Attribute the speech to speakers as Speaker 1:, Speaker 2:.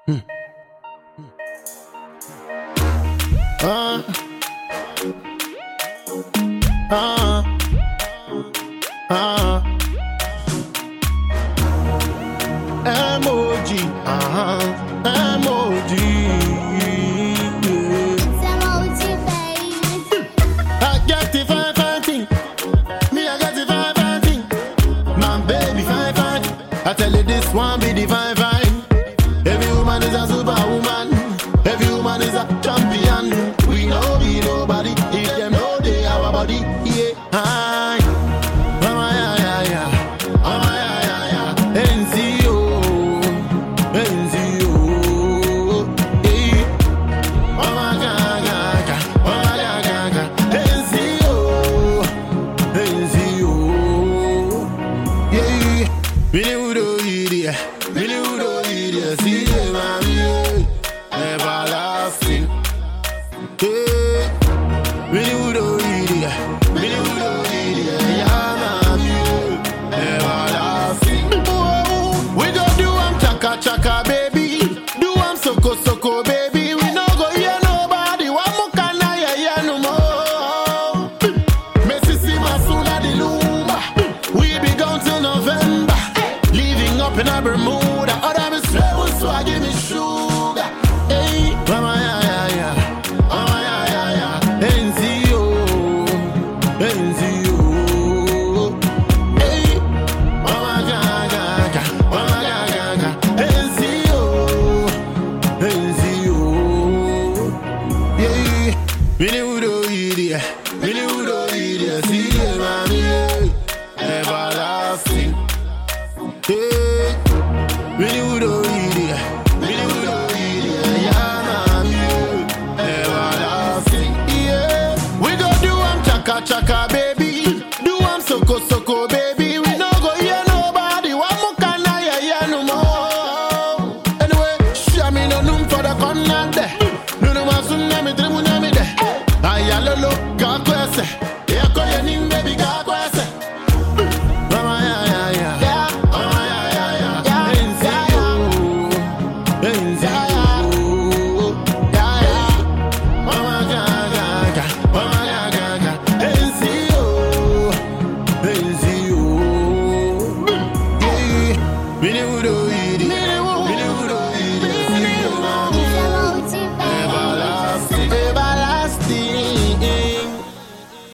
Speaker 1: Uh, uh, uh. Emoji, emoji.
Speaker 2: It's emoji, baby.
Speaker 1: I got the fine, fine thing. Me, I got the fine, fine thing. My baby, fine, fine. I tell you this one be the fine, fine. Every woman is a superwoman. Every woman is a champion. We know be nobody. If them know they our body. Yeah, hi. Mama, yeah, yeah, yeah. Mama, yeah, yeah, yeah. NCO. NCO. Yeah. Mama, gaga, gaga. Mama, gaga, gaga. NCO. NCO. Yeah. Billy Udo, idiot. Billy Udo, idiot. See them, mommy. Everlasting. Yeah. Billy Udo, idiot. Billy Udo, idiot. Yeah, mommy. Everlasting. Oh, we go do chaka chaka, baby. Do soko soko, baby. We no go hear nobody. Wa mukana ya no more. Messi Masuna di Lumba. We be gone till November. Living up in a Bermuda. Other me swell, so I give me sugar. Hey.